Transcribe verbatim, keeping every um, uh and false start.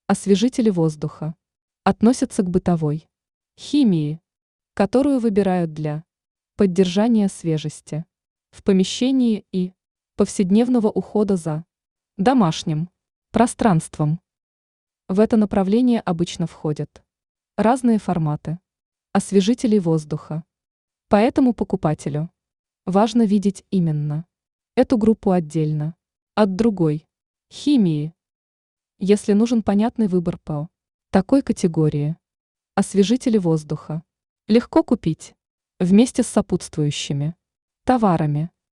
Освежители воздуха относятся к бытовой химии, которую выбирают для поддержания свежести в помещении и повседневного ухода за домашним пространством. В это направление обычно входят разные форматы освежителей воздуха. Поэтому покупателю важно видеть именно эту группу отдельно от другой химии. Если нужен понятный выбор по такой категории, освежители воздуха легко купить вместе с сопутствующими товарами.